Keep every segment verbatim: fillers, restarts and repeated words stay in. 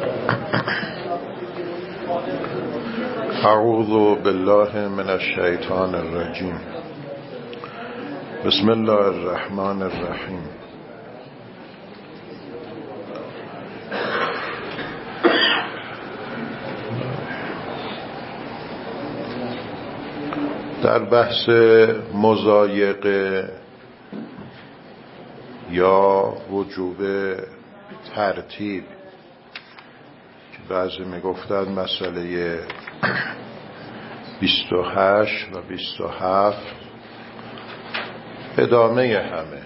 اعوذ بالله من الشیطان الرجیم. بسم الله الرحمن الرحیم. در بحث مضایقه یا وجوب ترتیب که بعضی میگفتن مسئله بیست و هشت و بیست و هفت ادامه همه.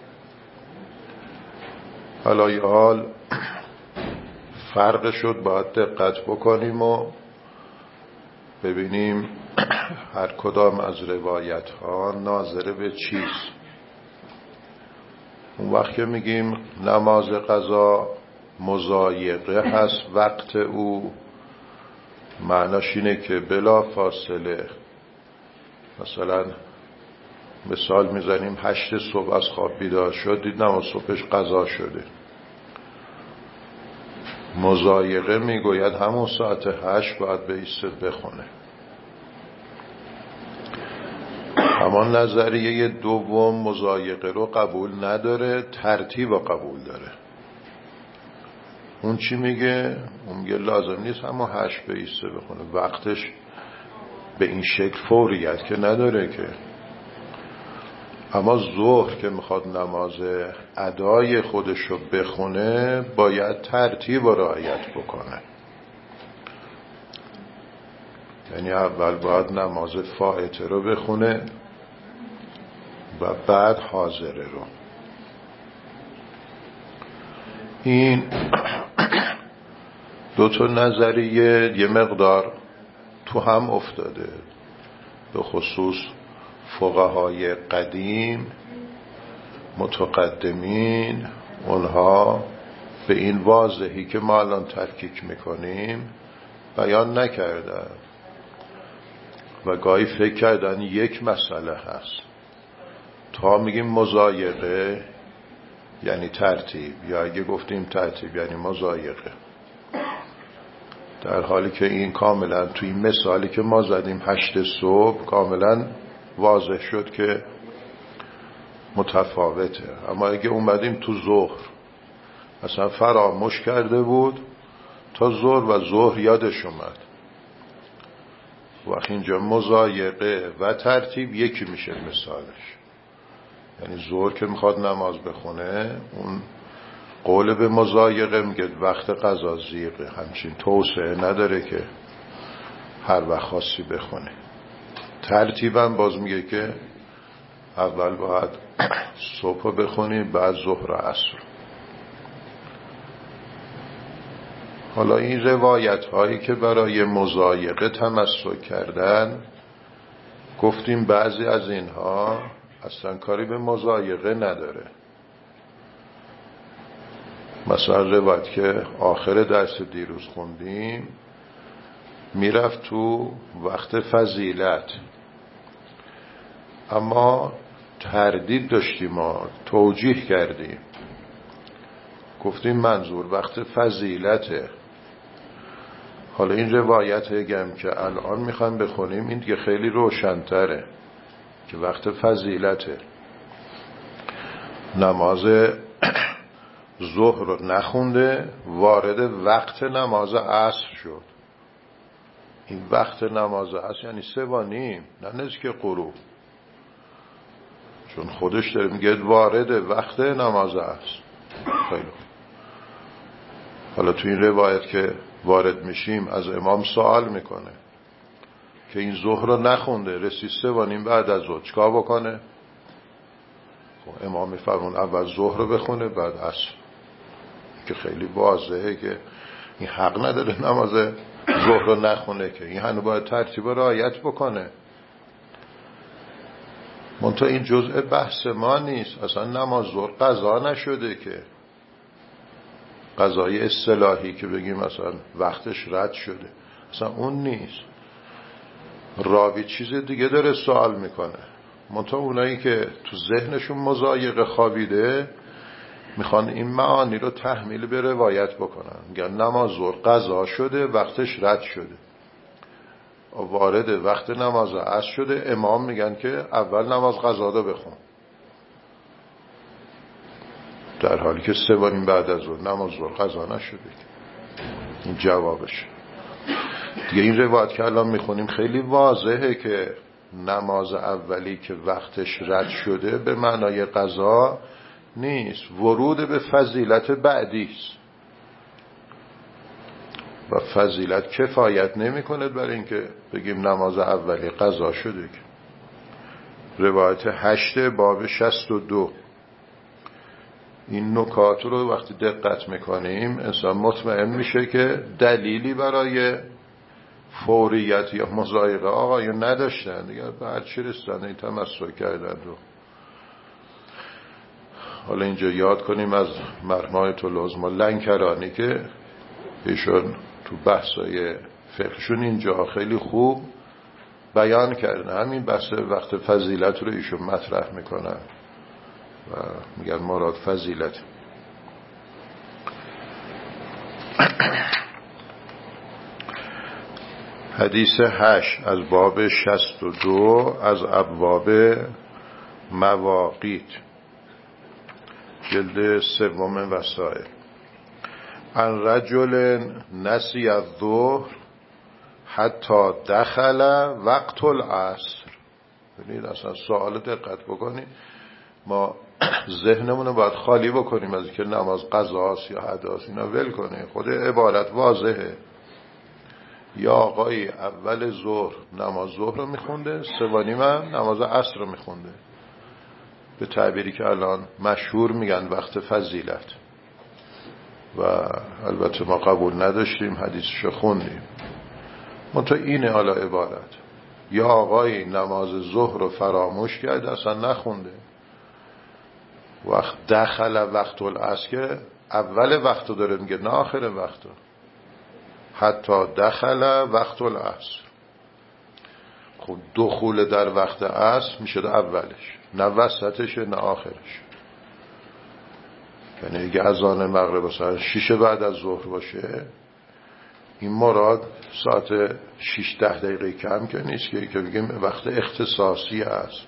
حالا حال فرق شد، باید دقت بکنیم و ببینیم هر کدام از روایت ها ناظر به چیست. اون وقت که میگیم نماز قضا مضایقه هست وقت او، معناش اینه که بلا فاصله، مثلا مثال میزنیم هشت صبح از خواب بیدار شد، دید نماز صبحش قضا شده. مضایقه میگوید همون ساعت هشت باید بایسته بخونه. اما نظریه دوم مضایقه رو قبول نداره، ترتیب رو قبول داره. اون چی میگه؟ اون میگه لازم نیست همون هشت بایسته بخونه، وقتش به این شکل فوریت که نداره که. اما ظهر که میخواد نماز ادای خودش رو بخونه باید ترتیب رو رعایت بکنه. یعنی اول باید نماز فائته رو بخونه و بعد حاضره رو. این دو تا نظریه یه مقدار تو هم افتاده، به خصوص فقهای قدیم متقدمین، اونها به این واضحی که ما الان تفکیک میکنیم بیان نکردن و گاهی فکر کردن یک مسئله هست. تا میگیم مضایقه یعنی ترتیب، یا اگه گفتیم ترتیب یعنی مضایقه، در حالی که این کاملا توی این مثالی که ما زدیم هشت صبح کاملا واضح شد که متفاوته. اما اگه اومدیم تو ظهر، مثلا فراموش کرده بود تا ظهر و ظهر یادش اومد، وقت اینجا مضایقه و ترتیب یکی میشه مثالش. یعنی ظهر که میخواد نماز بخونه، اون قول به مضایقه میگه وقت قضا زیقه، همچین توسعه نداره که هر وقت خاصی بخونه. ترتیبم باز میگه که اول باید صبح بخونی بعد ظهر و عصر. حالا این روایت هایی که برای مضایقه تمسک کردن، گفتیم بعضی از اینها اصلا کاری به مضایقه نداره. مثلا روایت که آخر درس دیروز خوندیم میرفت تو وقت فضیلت، اما تردید داشتیم، ما توجیه کردیم، گفتیم منظور وقت فضیلته. حالا این روایت هگم که الان میخوایم بخونیم این دیگه خیلی روشن‌تره که وقت فضیلته. نماز ظهر رو نخونده، وارد وقت نماز عصر شد. این وقت نماز عصر یعنی سه و نیم، نه نزدیک غروب، چون خودش داره میگه وارد وقت نماز عصر. خیلی خوب. حالا تو این روایت که وارد میشیم از امام سوال میکنه که این ظهر رو نخونده، رسید سه و نیم بعد از ظهر، چیکار بکنه؟ خب امام میفرمون اول ظهر رو بخونه بعد عصر، که خیلی واضحه که این حق نداره نماز ظهر رو نخونه، که این هنو باید ترتیب رعایت بکنه. منتها این جزء بحث ما نیست. اصلا نماز ظهر قضا نشده که، قضای اصطلاحی که بگیم مثلا وقتش رد شده، اصلا اون نیست. راوی چیز دیگه داره سوال میکنه. منتها اونایی که تو ذهنشون مضایقه خوابیده میخوان این معانی رو تحمیل به روایت بکنن. میگن نماز ظهر قضا شده، وقتش رد شده، وارد وقت نماز عصر شده، امام میگن که اول نماز قضا رو بخون، در حالی که سه بار این بعد از ظهر نماز ظهر قضا نشده. این جوابش دیگه. این روایت که الان میخونیم خیلی واضحه که نماز اولی که وقتش رد شده به معنای قضا نیست، ورود به فضیلت بعدی است و فضیلت کفایت نمی کنه برای اینکه بگیم نماز اولی قضا شده. روایت هشت باب شصت و دو. این نکات رو وقتی دقت میکنیم انسان مطمئن میشه که دلیلی برای فوریت یا مضایقه آقایون نداشتن دیگه، به هر چی رسیدن این تمسک کردن رو. حالا اینجا یاد کنیم از مرحوم آیت العظما لنکرانی که ایشون تو بحثای فقهشون اینجا خیلی خوب بیان کردن، همین بحث وقت فضیلت رو ایشون مطرح میکنن و میگن مراد فضیلت. حدیث هشت از باب شصت و دو از ابواب مواقیت، جلد سوم وسائل. ان رجل نسی الظهر حتی دخل وقت العصر. ببینید اصلا سوال دقت بکنید، ما ذهنمون رو باید خالی بکنیم از که نماز قضاست یا اداست، اینا ول کنیم. خود عبارت واضحه. یا آقای اول ظهر نماز ظهر رو میخونده، سوانیم هم نماز عصر رو میخونده، به تعبیری که الان مشهور میگن وقت فضیلت، و البته ما قبول نداشتیم، حدیثشو خوندیم. منتها اینه حالا عبارت. یا آقای نماز ظهر رو فراموش کرد، اصلا نخونده، وقت دخل وقت العصر که اول وقت رو داره میگه نه آخر وقت رو. حتی دخل وقت العصر، خب دخول در وقت عصر میشه اولش، نه وسطش نه آخرش. یعنی اگه اذان مغرب مثلا شیش بعد از ظهر باشه، این مراد ساعت شیش ده دقیقه کم که نیست که که بگیم وقت اختصاصی است.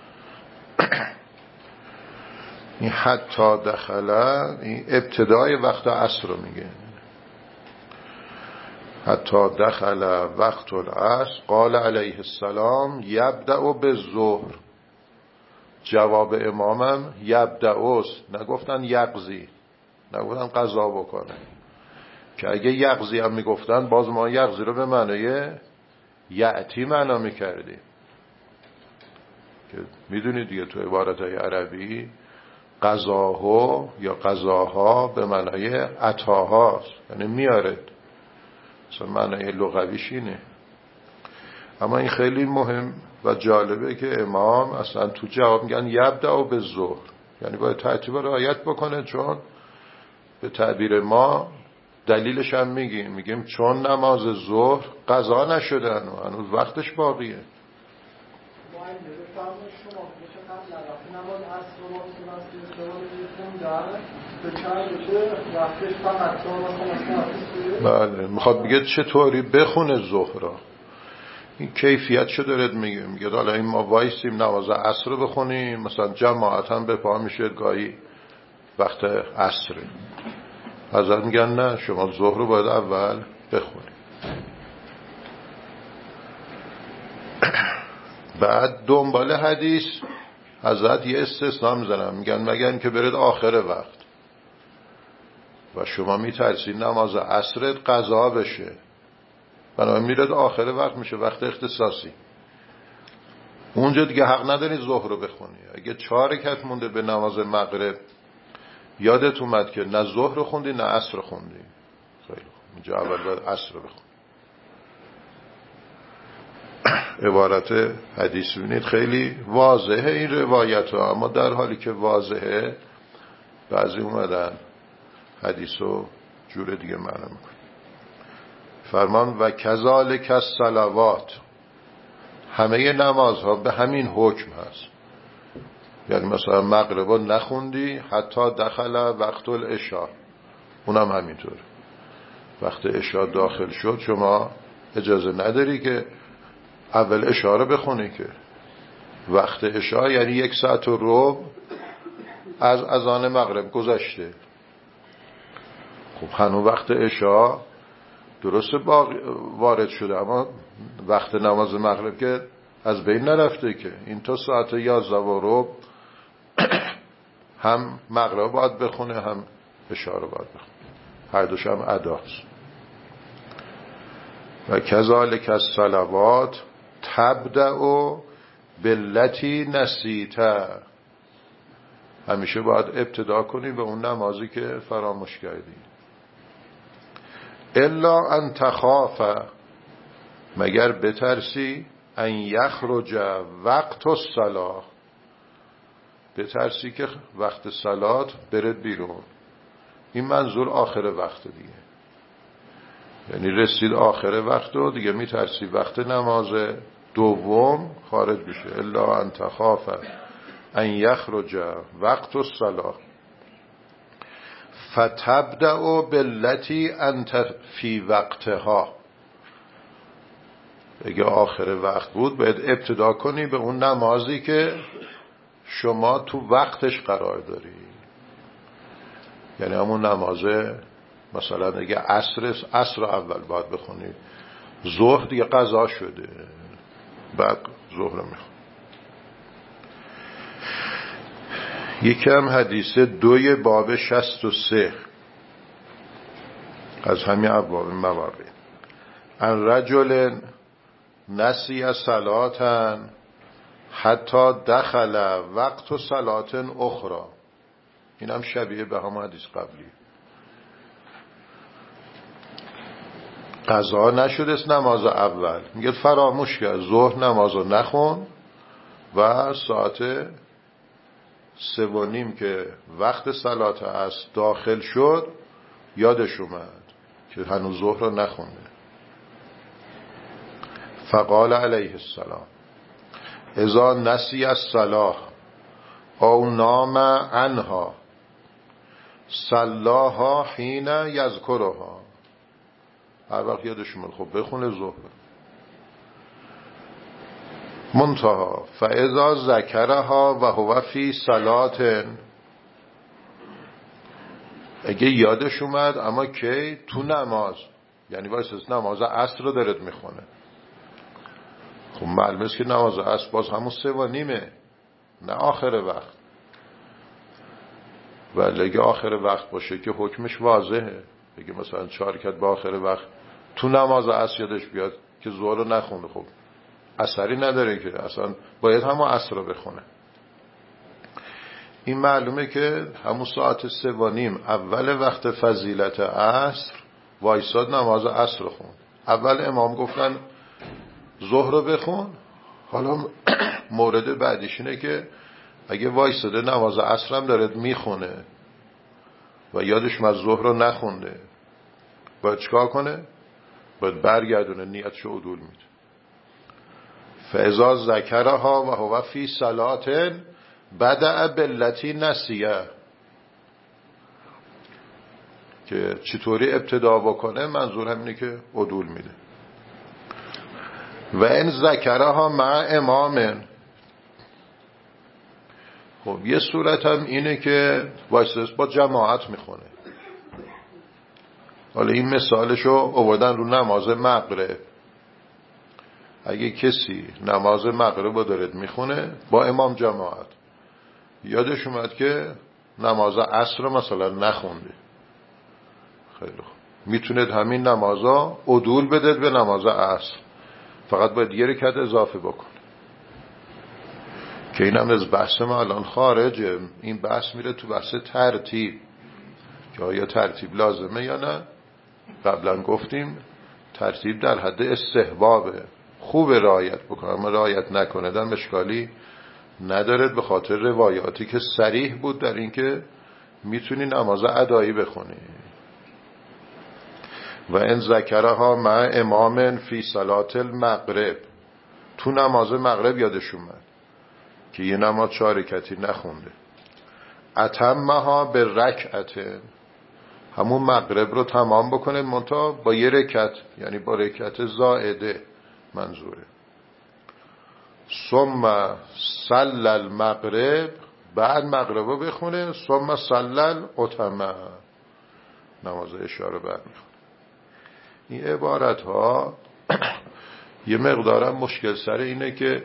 این حتی دخل این ابتدای وقت عصر رو میگه. حتی دخل وقت العصر قال علیه السلام یبدأ بالظهر. جواب امامم یبدأست، نگفتن یقضی، نگفتن قضا بکنه، که اگه یقضی هم میگفتن باز ما یقضی رو به معنی یأتی معنا میکردیم، که میدونید دیگه تو عبارتهای عربی قضاها یا قضاها به معنی عطاهاست، یعنی میارد، مثلا معنی لغویش اینه. اما این خیلی مهم و جالبه که امام اصلا تو جواب میگن یبدأ بالظهر، یعنی باید ترتیب رعایت بکنه، چون به تعبیر ما دلیلش هم میگیم میگیم چون نماز ظهر قضا نشده هنوز, هنوز وقتش باقیه. بله، میخواد بگه چطوری بخونه ظهر. این کیفیت شو دارد میگه، میگه حالا این ما وایسیم نماز عصر رو بخونیم، مثلا جماعت هم به پا میشه گاهی وقت عصره، حضرت میگن نه، شما ظهر رو باید اول بخونید. بعد دنبال حدیث حضرت یه استثناء میزنن، میگن مگر که برید آخر وقت و شما میترسید نماز عصرت قضا بشه، بنابراین میرد آخر وقت، میشه وقت اختصاصی، اونجا دیگه حق نداری ظهر رو بخونی. اگه چهار رکعت مونده به نماز مغرب یادت اومد که نه ظهر رو خوندی نه عصر رو خوندی، خیلی خوب، اینجا اول باید عصر رو بخونی. عبارت حدیث بینید خیلی واضحه این روایت ها، اما در حالی که واضحه بعضی اومدن حدیث رو جور دیگه معنی میکنن. فرمان و کذالک الصلوات، همه نمازها به همین حکم هست. یعنی مثلا مغرب نخوندی حتی دخل وقت العشاء، اونم همینطور. وقت عشاء داخل شد شما اجازه نداری که اول عشاء رو بخونی، که وقت عشاء یعنی یک ساعت و ربع از اذان مغرب گذشته. خب هنوز وقت عشاء درسته وارد شده، اما وقت نماز مغرب که از بین نرفته، که این تا ساعت یازده و ربع هم مغرب باید بخونه هم عشاء رو باید بخونه، هر دوش هم اداست. و کذالک الصلوات تبدأ باللتی نسیت، همیشه باید ابتدا کنی به اون نمازی که فراموش کردی. الا ان تخاف، مگر بترسی، ان یخرج وقت الصلاة، بترسی که وقت صلات برد بیرون. این منظور آخر وقت دیگه، یعنی رسید آخر وقت و دیگه میترسی وقت نماز دوم خارج بشه. الا ان تخاف ان یخرج وقت الصلاة فتبدأ باللتی انت فی وقتها، اگه آخر وقت بود باید ابتدا کنی به اون نمازی که شما تو وقتش قرار داری. یعنی همون نمازه مثلا اگه عصر عصر اول باید بخونی، ظهر دیگه قضا شده بعد ظهر میخون. یکم حدیث دوی باب شست و سه از همین ابواب مواقع. ان رجل نسی صلاة حتی دخل وقت صلاة اخرى، این هم شبیه به هم حدیث قبلی. قضا نشده است نماز اول، میگه فراموش کرد، ظهر نمازو نخون و ساعت سه و نیم که وقت صلات است داخل شد یادش اومد که هنوز ظهر رو نخونده. فقال علیه السلام اذا نسی الصلاة او نام عنها صلاها حین یذکرها، هر وقت یادش اومد خب بخونه ظهر. منتها فاذا ذکرها و هو فی صلاة، اگه یادش اومد اما که تو نماز، یعنی واسه نماز عصر رو دارد میخونه، خب معلومه است که نماز عصر باز همون سه و نیمه، نه آخر وقت. ولی اگه آخر وقت باشه که حکمش واضحه، بگه مثلا چهار رکعت با آخر وقت تو نماز عصر یادش بیاد که ظهر رو نخونده، خب اثری نداره که اصلا باید همون عصر رو بخونه. این معلومه که همون ساعت سه و نیم اول وقت فضیلت عصر وایساد نماز عصر رو خوند. اول امام گفتن ظهر رو بخون، حالا مورد بعدیش اینه که اگه وایساده نماز عصر هم داره میخونه و یادش از ظهر رو نخونده، باید چکار کنه؟ باید برگردونه نیتشو عدول میده. فاذا ذکرها و هو فی صلاة بدأ باللتی نسیه، که چطوری ابتدا بکنه منظور همینه که عدول میده. و این ذکرها مع امام، خب یه صورت هم اینه که وایساس با جماعت میخونه. حالا این مثالشو آوردن رو نماز مغرب. اگه کسی نماز مغرب رو دارد میخونه با امام جماعت، یادش اومد که نماز عصر مثلا نخونده، خیلی خوب، میتونید همین نمازا عدول بدید به نماز عصر، فقط باید یه رکعت اضافه بکن. که اینم از بحث ما الان خارجه. این بحث میره تو بحث ترتیب، که آیا ترتیب لازمه یا نه. قبلا گفتیم ترتیب در حد استحبابه، خوب رعایت بکنه، اما رعایت نکنه دم اشکالی ندارد، به خاطر روایاتی که صریح بود در این که میتونی نماز ادایی بخونی. و ان ذکرها مع امام فی صلاة المغرب، تو نماز مغرب یادش اومد، که یه نماز چهار رکعتی نخونده. اتمها به رکعت، همون مغرب رو تمام بکنه منتها با یه رکعت، یعنی با رکعت زائده منظوره. ثم صلی المغرب، بعد مغرب رو بخونه. ثم صلی الاتمه، نماز اشاره بعد میخونه. این عبارت ها یه مقدارم مشکل سر اینه که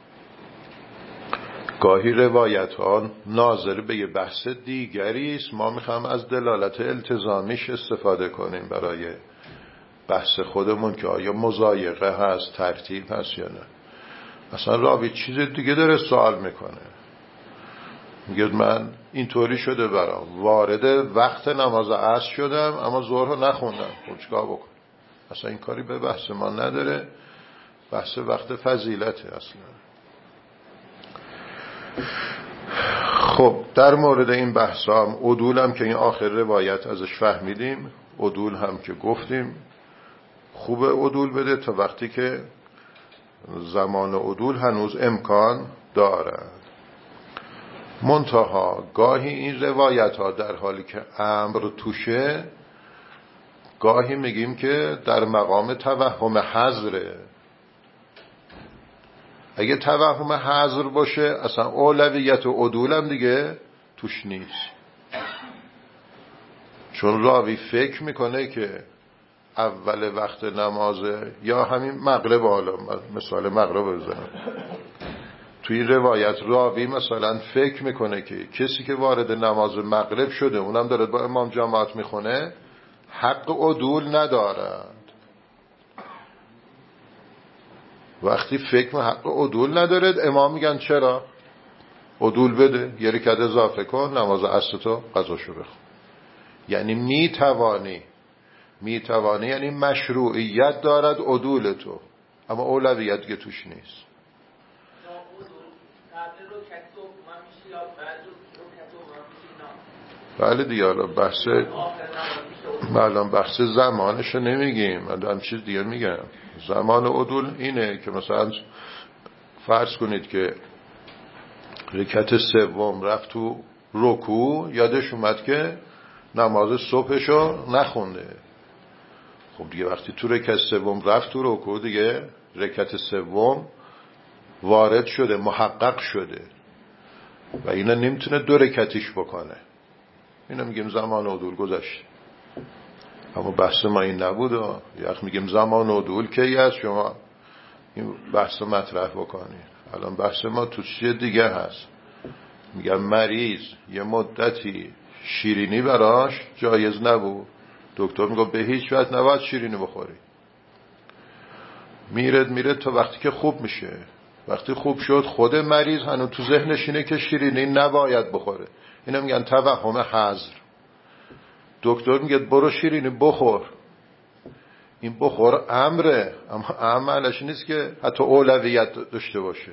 گاهی روایت ها ناظر به یه بحث دیگری است، ما میخوام از دلالت التزامیش استفاده کنیم برای بحث خودمون که آیا مضایقه هست، ترتیب هست یا نه. مثلا راوی چیز دیگه داره سوال میکنه، میگه من اینطوری شده برام، وارد وقت نماز عصر شدم اما ظهر رو نخوندم، خب چیکار بکنم؟ اصلا این کاری به بحث ما نداره، بحث وقت فضیلته اصلا. خب در مورد این بحث هم عدول هم که این آخر روایت ازش فهمیدیم، عدول هم که گفتیم خوب عدول بده تا وقتی که زمان عدول هنوز امکان دارد. منتها گاهی این روایت ها در حالی که امر توشه، گاهی میگیم که در مقام توهم حذره. اگه توهم حذر باشه اصلا اولویت و عدول هم دیگه توش نیست، چون راوی فکر میکنه که اول وقت نمازه یا همین مغرب، حالا مثال مغرب بزنم، توی روایت راوی مثلا فکر میکنه که کسی که وارد نماز مغرب شده اونم داره با امام جماعت میخونه حق عدول ندارد. وقتی فکر می حق عدول ندارد، امام میگن چرا؟ عدول بده، یه رکعت اضافه کن، نماز عصر تو قضاشو بخون. یعنی میتوانی میتوانی یعنی مشروعیت دارد عدول تو، اما اولویت که توش نیست. بله دیگه، حالا بحث الان بحث زمانشو نمیگیم، من هم چیز دیگه میگم. زمان عدول اینه که مثلا فرض کنید که رکعت سوم رفت تو رکوع، یادش اومد که نماز صبحشو نخونده. خب دیگه وقتی تو رکعت سوم رفت تو رکوع، دیگه رکعت سوم وارد شده، محقق شده و اینا نمیتونه دو رکعتیش بکنه. اینا میگیم زمان عدول گذشت. اما بحث ما این نبود. یک میگیم زمان عدول کی هست، شما این بحث مطرح بکنید. الان بحث ما تو چیز دیگه هست. میگم مریض یه مدتی شیرینی براش جایز نبود، دکتر میگه به هیچ وجه نباید شیرینی بخوری. میرد میرد تا وقتی که خوب میشه. وقتی خوب شد خود مریض هنوز تو ذهنش اینه که شیرینی نباید بخوره. اینا میگن توهم حذر. دکتر میگه برو شیرینی بخور. این بخور امره، اما عملش نیست که حتی اولویت داشته باشه.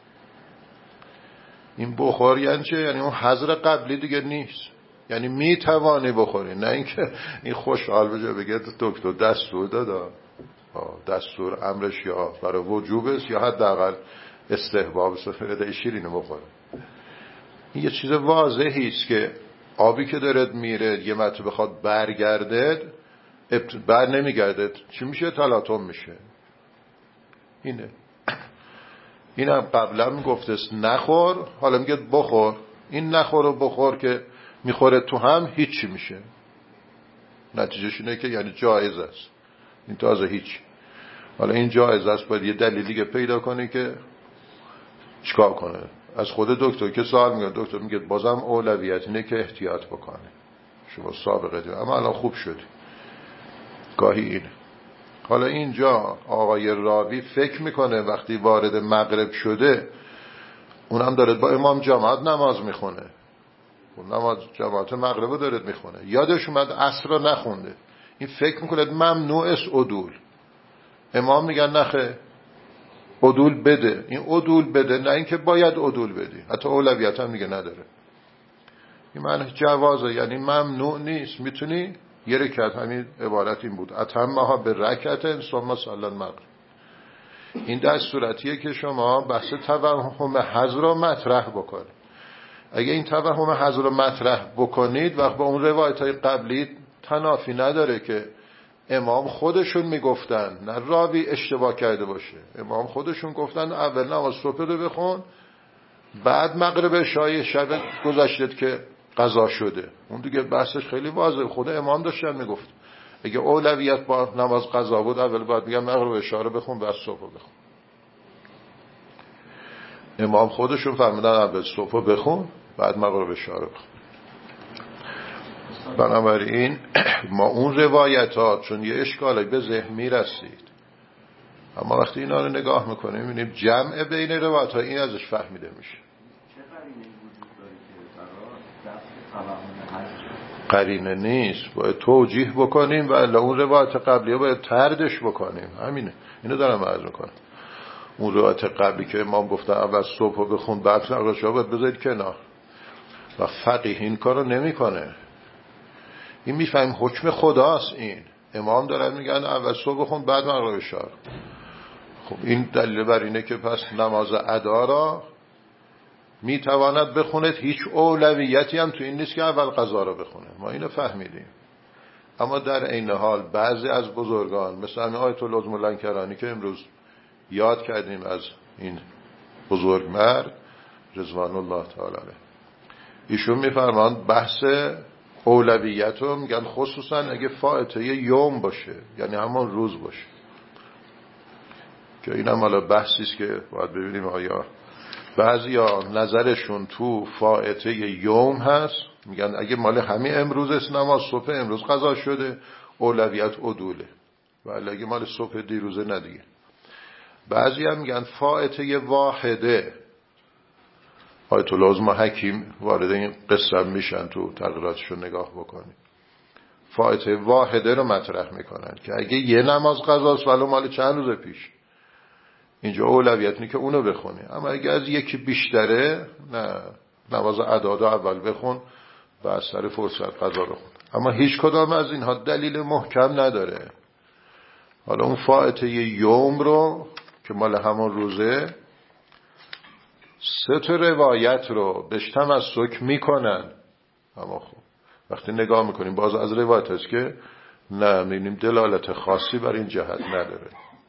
این بخور یعنی چه؟ یعنی اون حذر قبلی دیگه نیست، یعنی میتوانی بخوری، نه اینکه این خوشحال بشه بگه دکتر دستور دادا. دستور امرش یا برای وجوبست یا حداقل استحباب سفره شیرینی بخوره. این یه چیز واضحی است که آبی که داره میره یه مرتبه بخواد برگرده بر نمیگرده، چی میشه؟ تلاطم میشه. اینه اینم قبلا میگفتست نخور، حالا میگه بخور. این نخور و بخور که میخوره تو هم هیچی میشه. نتیجهش اینه که یعنی جایز است. این تازه هیچ. حالا این جایز است، باید یه دلیلی که پیدا کنی که چیکار کنه. از خود دکتر که سوال میگه، دکتر میگه بازم اولویت اینه که احتیاط بکنه. شما سابقه دید اما الان خوب شدی. گاهی اینه. حالا اینجا آقای راوی فکر میکنه وقتی وارد مغرب شده اونم داره با امام جماعت نماز میخونه، اون نماز جماعت مغرب رو داره میخونه، یادش اومد عصر رو نخونده. این فکر میکنه ممنوع است عدول. امام میگن نخه عدول بده. این عدول بده، نه اینکه باید عدول بدی، حتی اولویت هم میگه نداره. این معنی جوازه، یعنی ممنوع نیست، میتونی یه رکعت. همین عبارت این بود اتمها به رکعت ثم صلی المغرب. این در صورتیه که شما بحث توهم حظ رو مطرح بکنید. اگه این توهم حظ رو مطرح بکنید وقت با اون روایت های قبلی تنافی نداره که امام خودشون میگفتن، نه راوی اشتباه کرده باشه، امام خودشون گفتن اول نماز صبح رو بخون بعد مغرب شای شب گذشته که قضا شده. اون دیگه بحثش خیلی واضحه، خود امام داشتن میگفت اگه اولویت با نماز قضا بود اول باید میگم مغرب شای رو بخون بعد صبح رو بخون. امام خودشون فرمودن اول صبح رو بخون بعد مغرب شای رو بخون. بنابراین ما اون روایتات چون یه اشکالی به ذهن میرسید، اما وقتی اینا رو نگاه میکنیم میبینیم جمع بین روایت‌ها این ازش فهمیده میشه. قرینه نیست، باید توجیه بکنیم و الا اون روایت قبلی باید تردش بکنیم. همینه، اینو دارم عرض میکنم. اون روایت قبلی که امام گفتن اول صبح رو بخون بعد نقاشا باید بذارید کنار و فقیه این کار رو نمی کنه. این میفهمیم حکم خداست. این امام دارن میگن اول صبح بخون بعد مغرب شار. خب این دلیل بر اینه که پس نماز ادا را میتواند بخونید، هیچ اولویتی هم تو این نیست که اول قضا را بخونه. ما اینو فهمیدیم. اما در این حال بعضی از بزرگان مثل آیت الله لنکرانی که امروز یاد کردیم از این بزرگ مرد رضوان الله تعالی علیه، ایشون میفرماند بحث اولویت رو میگن خصوصا اگه فائته یوم باشه، یعنی همون روز باشه، که اینم حالا بحثیست که باید ببینیم آیا بعضیا نظرشون تو فائته یوم هست، میگن اگه مال همین امروز است نماز صبح امروز قضا شده اولویت عدوله، ولی اگه مال صبح دیروزه ندیگه. بعضی هم میگن فائته واحده. آیت الله حکیم وارد این قصه میشن، تو تقریراتشو نگاه بکنید فائته واحده رو مطرح میکنن که اگه یه نماز قضاست ولو مال چند روز پیش، اینجا اولویت اینه که اونو بخونی. اما اگه از یکی بیشتره نه، نماز ادا اول بخون و از سر فرصت قضا بخون. اما هیچ کدام از اینها دلیل محکم نداره. حالا اون فائته یوم رو که مال همون روزه سه تا روایت رو بهش تمسک میکنن، اما خب وقتی نگاه میکنیم باز از روایت هست که نه، میبینیم دلالت خاصی بر این جهت نداره.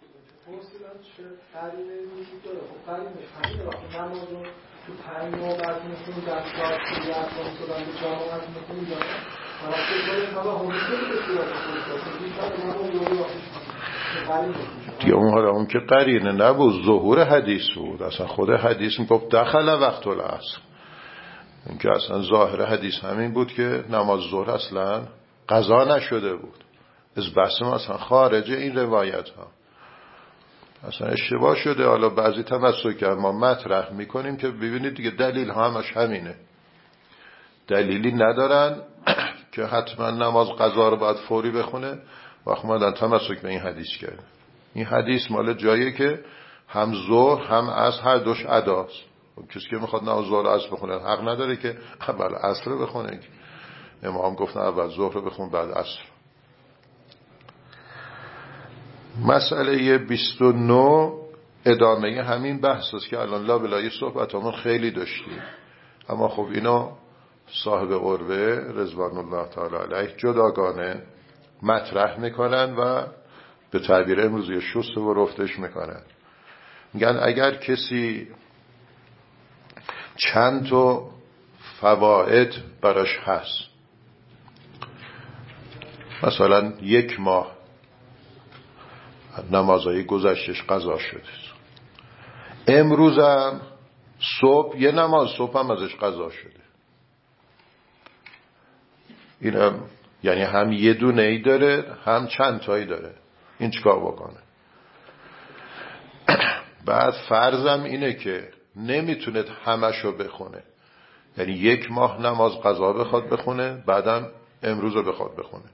دیگه اون حالا اون که قرینه نبود، ظهور حدیث بود. اصلا خود حدیث میگفت دخل وقت العصر. این که اصلا ظاهر حدیث همین بود که نماز ظهر اصلا قضا نشده بود. از بحثم اصلا خارج این روایت ها اصلا اشتباه شده. حالا بعضی تمسک ما مطرح میکنیم که ببینید دیگه دلیل ها همش همینه، دلیلی ندارن که حتما نماز قضا رو باید فوری بخونه و خودمون تمسک به این حدیث کرد. این حدیث مال جاییه که هم ظهر هم عصر هر دوش اداست. کسی که میخواد نماز ظهر عصر بخونه حق نداره که اول عصر رو بخونه. امام گفتن اول ظهر رو بخون بعد عصر. مسئله بیست و نه ادامه همین بحث است که الان لا بلای صحبتامون خیلی داشتیم، اما خب اینا صاحب قربه رضوان الله تعالی علیه جداگانه مطرح میکنن و به تعبیر امروزی شست و رفتش میکنن. میگن اگر کسی چند تا فواید براش هست، مثلا یک ماه نمازهای گذشتش قضا شده، امروزم صبح یه نماز صبح هم ازش قضا شده، اینم یعنی هم یه دونه ای داره هم چند تایی داره، این چیکار بکنه؟ بعد فرضم اینه که نمیتونه همشو بخونه، یعنی یک ماه نماز قضا بخواد بخونه بعدم امروز رو بخواد بخونه.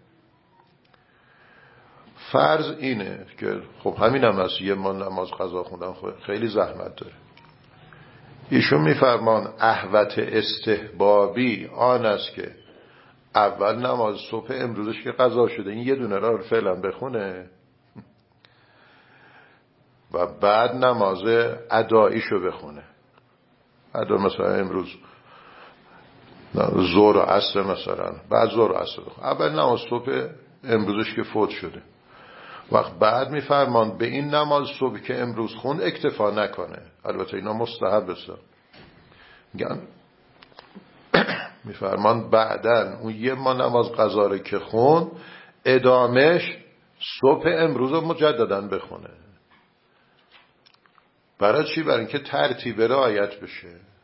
فرض اینه که خب همین هم هست، یه ماه نماز قضا خوندن خیلی زحمت داره. ایشون میفرمان احوط استحبابی آن است که اول نماز صبح امروزش که قضا شده این یه دونه را فعلا بخونه، و بعد نماز اداییشو بخونه. ادا مثلا امروز ظهر و عصر مثلا، بعد ظهر و عصر بخونه. اول نماز صبح امروزش که فوت شده، وقت بعد میفرمان به این نماز صبح که امروز خون اکتفا نکنه. البته اینا مستحب است. میگن میفرمان بعدن اون یه ما نماز قضا که خون ادامش صبح امروز رو مجدداً بخونه. برای چی؟ برای اینکه ترتیب رعایت بشه.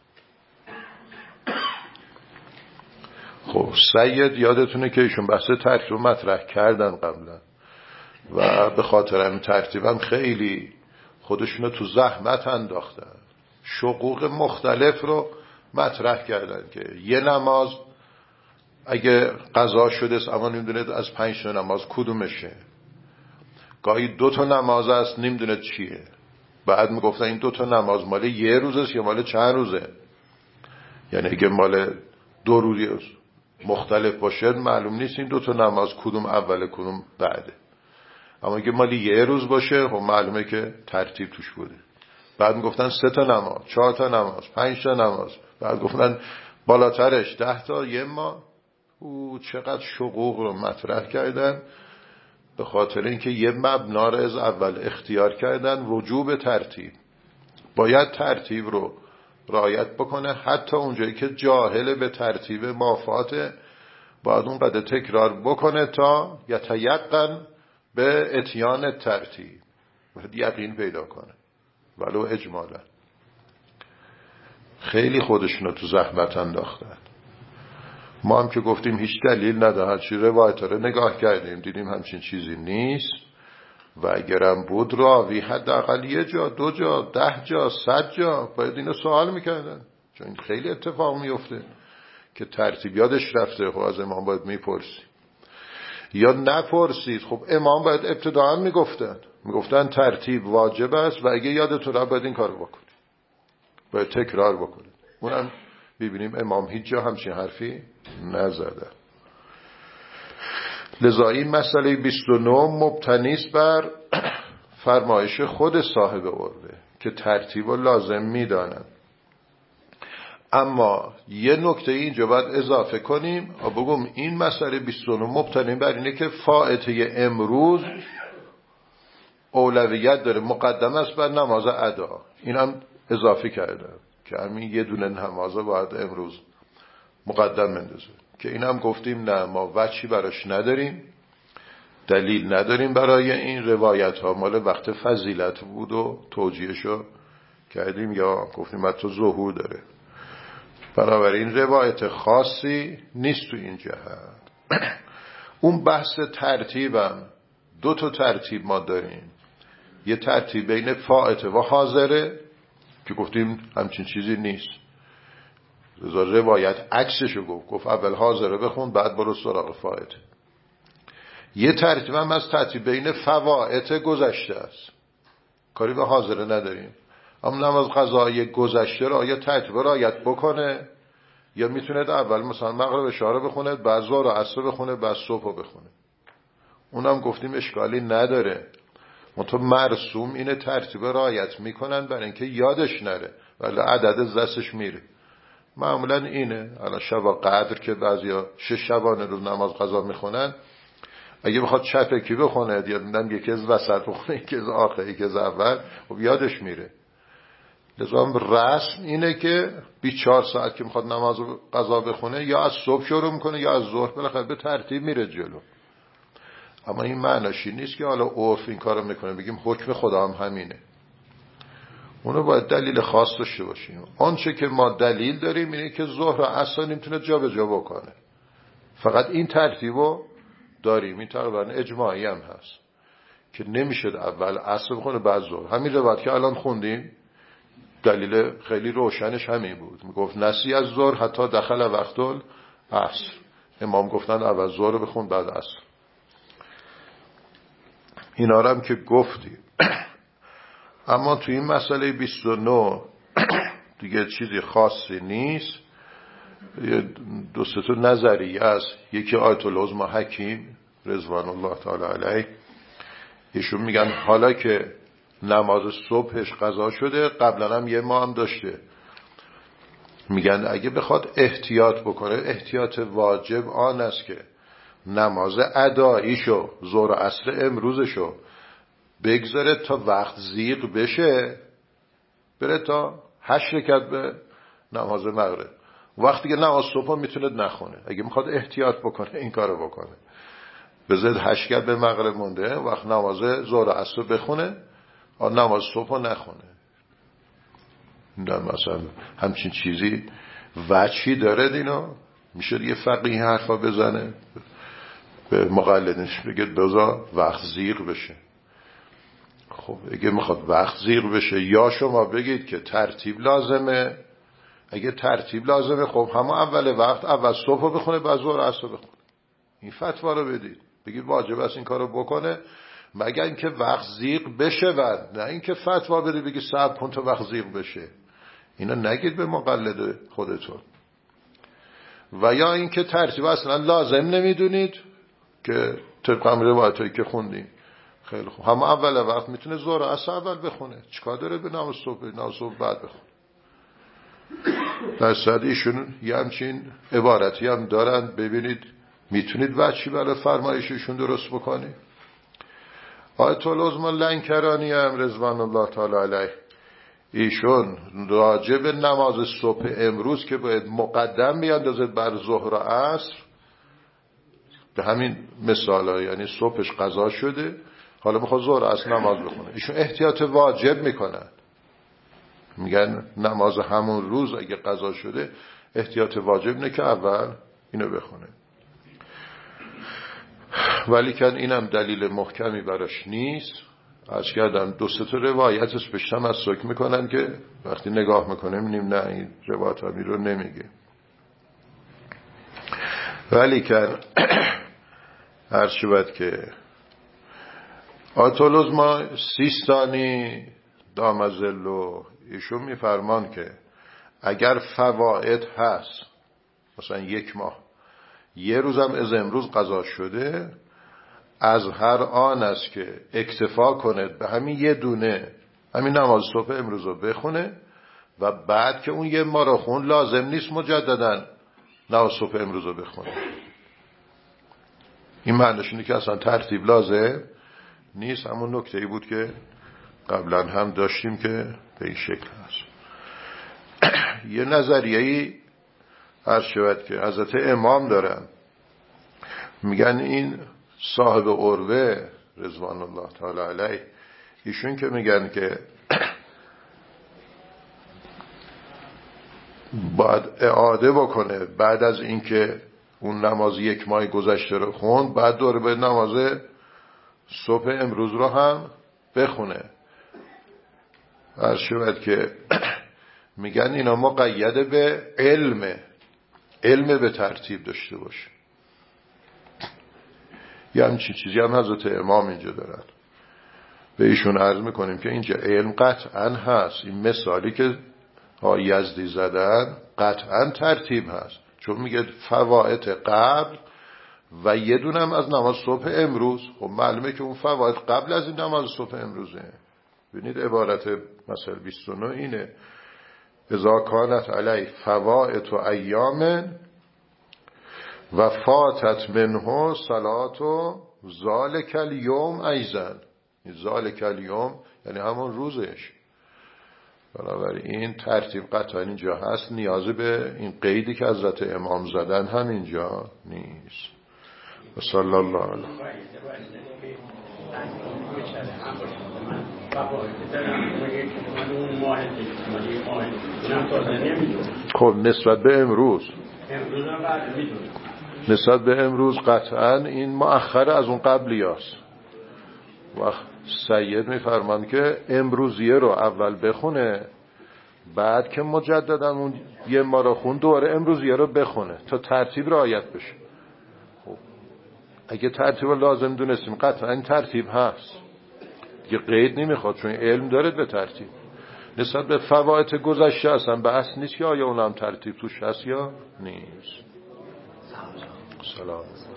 خب سید یادتونه که ایشون بحث ترتیب رو مطرح کردن قبلا و به خاطر این ترتیبم خیلی خودشونو تو زحمت انداختن، شقوق مختلف رو مطرح کردن که یه نماز اگه قضا شده اما نمیدونه از پنج تا نماز کدومشه، گاهی دو تا نماز است نمیدونه چیه، بعد میگفتن این دو تا نماز مال یه روزه یا مال چند روزه. یعنی اگه مال دو روزی مختلف باشه معلوم نیست این دو تا نماز کدوم اوله کدوم بعده. اما اگه مال یه روز باشه خب معلومه که ترتیب توش بوده. بعد میگفتن سه تا نماز، چهار تا نماز، پنج تا نماز، بعد گفتن بالاترش ده تا یه ما. او چقدر شقوق رو مطرح کردن به خاطر اینکه یه مبنا رو از اول اختیار کردن، وجوب ترتیب. باید ترتیب رو رعایت بکنه، حتی اونجایی که جاهل به ترتیب مافاته باید اون قدر تکرار بکنه تا یتیقن به اتیان ترتیب، باید یقین پیدا کنه ولو اجمالا. خیلی خودشونو تو زحمت انداختن. ما هم که گفتیم هیچ دلیل نداره، هرچی روایت رو نگاه کردیم دیدیم همچین چیزی نیست و اگرم بود راوی حداقل یه جا دو جا ده جا صد جا باید اینو سوال میکردن، چون این خیلی اتفاق میفته که ترتیب یادش رفته. خب از امام باید میپرسی یا نپرسید. خب امام باید ابتداعا میگفتن میگفتن ترتیب واجب است و اگه یادتون را باید این کارو بکنید، باید تکرار بکنید. اونم ببینیم امام هیچ جا همچین حرفی نزده. لذا این مسئله بیست و نه مبتنی است بر فرمایش خود صاحب عربه که ترتیب و لازم میدانند. اما یه نکته اینجا باید اضافه کنیم و بگم این مسئله بیست و نه مبتنی بر اینه که فائته امروز اولویت داره، مقدم است بر نماز ادا. اینم اضافه کردم که همین یه دونه نماز باید امروز مقدم بندازه، که اینم گفتیم نه ما وجهی براش نداریم، دلیل نداریم برای این روایت ها، مال وقت فضیلت بود و توجیهشو کردیم یا گفتیم حتی ظهور داره. بنابراین روایت خاصی نیست تو این جهت. اون بحث ترتیبم دو تا ترتیب ما داریم، یه ترتیب بین فائته و حاضره که گفتیم همچین چیزی نیست. رضا روایت عکسشو گفت گفت اول حاضره بخون بعد برو سراغ فائته. یه ترتیب هم از ترتیب بین فوائت گذشته است، کاری به حاضره نداریم. اما نماز قضایی گذشته را یا ترتیب رعایت بکنه یا میتونه اول مثلا مغرب اشاره بخونه بعد ظهر و عصر بخونه بعد صبح بخونه. اونم گفتیم اشکالی نداره، منتها مرسوم اینه ترتیب رعایت میکنن برای اینکه یادش نره ولی عدد از دستش میره. معمولا اینه. الان شب قدر که بعضیا شش شبانه روز نماز قضا میخونن، اگه بخواد چپکی بخونه یا دیدم یکی از وسط بخونه یکی از آخر یکی از اول، خب یادش میره. لذا رسم اینه که بیست و چهار ساعت که میخواد نماز قضا بخونه یا از صبح شروع میکنه یا از ظهر، بالاخره به ترتیب میره جلو. اما این معنیش نیست که حالا عرف این کارو میکنه بگیم حکم خدا هم همینه. اونو باید دلیل خاص داشته باشیم. آنچه که ما دلیل داریم اینه که ظهر و عصر نمیتونه جا به جا بکنه، فقط این ترتیبو داریم. این تقریبا اجماعی هم هست که نمیشه اول عصر بخونه بعد ظهر. همین روایت که الان خوندیم دلیل خیلی روشنش همین بود، میگفت نسی از ظهر حتی دخل وقت العصر. امام گفتن اول ظهر بخون بعد عصر. اینا رو هم که گفتیم. اما تو این مسئله بیست و نه دیگه چیزی خاصی نیست. دو سه تا نظریه است. یکی آیت العظما حکیم رضوان الله تعالی علیه، ایشون میگن حالا که نماز صبحش قضا شده، قبلا هم یه ماه هم داشته. میگن اگه بخواد احتیاط بکنه، احتیاط واجب آن است که نماز اداییشو ظهر و عصر امروزشو بگذاره تا وقت زیغ بشه، بره تا هشت رکعت به نماز مغرب. وقتی که نماز صبح میتونه نخونه، اگه میخواد احتیاط بکنه این کارو بکنه، بذارید هشت رکعت به مغرب مونده، وقت نماز ظهر و عصر بخونه، نماز صبح نخونه. نه مثلا همچین چیزی وجهی داره دینا؟ میشه یه فقیه حرفا بزنه به مقلدش بگه بذار وقت زیغ بشه؟ خب اگه میخواد وقت زیغ بشه، یا شما بگید که ترتیب لازمه. اگه ترتیب لازمه خب همه اول وقت اول صبح بخونه بعد ظهر عصر بخونه. این فتوا رو بدید، بگید واجب است این کارو بکنه مگر اینکه وقت زیغ بشه، بعد نه اینکه فتوا بدید بگید صبر کن تا وقت زیغ بشه. اینا نگید به مقلد خودتون. و یا اینکه ترتیب اصلا لازم نمیدونید که طبق روایتایی که خوندیم. خیلی خوب، همه اول وقت میتونه ظهر عصر اول بخونه، چیکار داره به نماز صبح نماز صبح بعد بخونه؟ در صد ایشون یه همچین عبارتی هم دارن. ببینید میتونید وچی برای فرمایششون درست بکنید. آیت العظما لنکرانی هم رضوان الله تعالی علیه، ایشون راجع به نماز صبح امروز که باید مقدم بیاندازد بر ظهر و عصر، به همین مثال ها، یعنی صبحش قضا شده حالا میخواد ظهر و عصر نماز بخونه، ایشون احتیاط واجب میکنن. میگن نماز همون روز اگه قضا شده احتیاط واجب نه که اول اینو بخونه. ولی کن اینم دلیل محکمی براش نیست. از کردم دو سه تا روایتش بهش تمسک میکنن که وقتی نگاه میکنه میبینیم نه این روایت همی رو نمیگه. ولی کن هر شود که آیت العظما سیستانی دامزلو ایشون میفرمان که اگر فواید هست، مثلا یک ماه یه روزم از امروز قضا شده، از هر آن است که اکتفا کند به همین یه دونه همین نماز صبح امروز رو بخونه و بعد که اون یه ماه رو خون لازم نیست مجدداً نماز صبح امروز رو بخونه. این معنیش اینه که اصلا ترتیب لازم نیست. همون نکته‌ای بود که قبلا هم داشتیم که به این شکل هست. یه نظریه‌ای عرض شود که حضرت امام دارن، میگن این صاحب عروه رضوان الله تعالی علیه، ایشون که میگن که باید اعاده بکنه بعد از اینکه اون نماز یک ماه گذشته رو خوند، بعد دوره باید نماز صبح امروز رو هم بخونه. عرض شود که میگن اینا مقیده به علم علم به ترتیب داشته باشه. یه همچین چیزی هم حضرت امام اینجا دارن. به ایشون عرض میکنیم که اینجا علم قطعا هست. این مثالی که ها یزدی زدن قطعا ترتیب هست، چون میگه فوائد قبل و یه دونم از نماز صبح امروز. خب معلومه که اون فوائد قبل از این نماز صبح امروزه. ببینید عبارت مثل بیست و نه اینه: اذا کانت علی فوائد و ایام و فاتت منه صلات و ذالک الیوم ایزن. ذالک الیوم یعنی همون روزش. بنابراین ترتیب قطعا اینجا هست، نیازی به این قیدی که حضرت امام زدن هم اینجا نیست. و صلی الله علیه. خب نسبت به امروز نسبت به امروز قطعا این مؤخر از اون قبلی هست. وقت سید میفرمان که امروزیه رو اول بخونه، بعد که مجددا اون یه ما رو خون دوباره امروزیه رو بخونه تا ترتیب رعایت بشه. خب اگه ترتیب لازم دونستیم قطعا این ترتیب هست، یه قید نمیخواد، چون علم داره به ترتیب. نسبت به فوائد گذشته اصلا بحث نیست که آیا اونم ترتیب توش هست یا نیست. سلام.